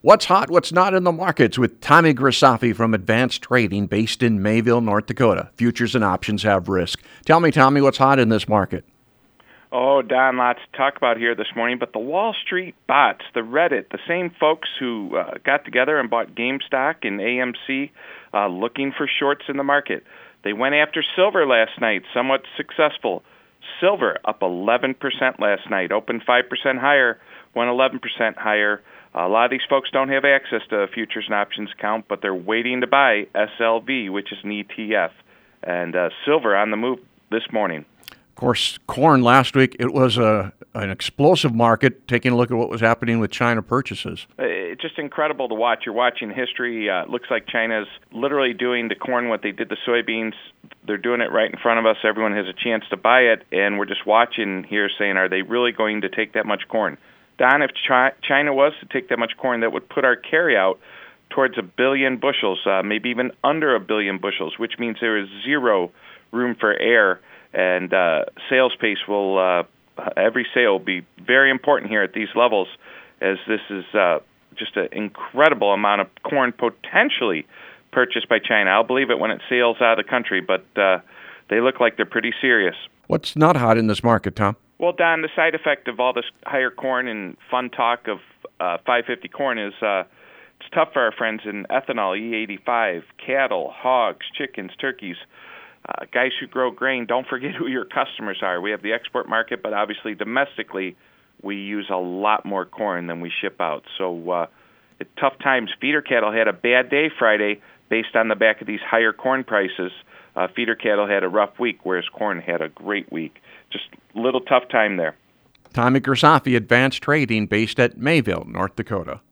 What's hot, what's not in the markets with Tommy Grisafi from Advanced Trading based in Mayville, North Dakota. Futures and options have risk. Tell me, Tommy, what's hot in this market? Oh, Don, lots to talk about here this morning, but the Wall Street bots, the Reddit, the same folks who got together and bought GameStop and AMC looking for shorts in the market. They went after silver last night, somewhat successful. Silver up 11% last night, opened 5% higher, went 11% higher. A lot of these folks don't have access to a futures and options account, but they're waiting to buy SLV, which is an ETF. And silver on the move this morning. Of course, corn last week, it was an explosive market, taking a look at what was happening with China purchases. It's just incredible to watch. You're watching history. It looks like China's literally doing to corn what they did to soybeans. They're doing it right in front of us. Everyone has a chance to buy it, and we're just watching here saying, are they really going to take that much corn? Don, if China was to take that much corn, that would put our carryout towards 1 billion bushels, maybe even under 1 billion bushels, which means there is zero room for error. And sales pace will, every sale will be very important here at these levels, as this is just an incredible amount of corn potentially purchased by China. I'll believe it when it sails out of the country, but they look like they're pretty serious. What's not hot in this market, Tom? Well, Don, the side effect of all this higher corn and fun talk of 550 corn is it's tough for our friends in ethanol, E85, cattle, hogs, chickens, turkeys. Guys who grow grain, don't forget who your customers are. We have the export market, but obviously domestically we use a lot more corn than we ship out. So at tough times, feeder cattle had a bad day Friday based on the back of these higher corn prices. Feeder cattle had a rough week, whereas corn had a great week. Just a little tough time there. Tommy Grisafi, Advanced Trading, based at Mayville, North Dakota.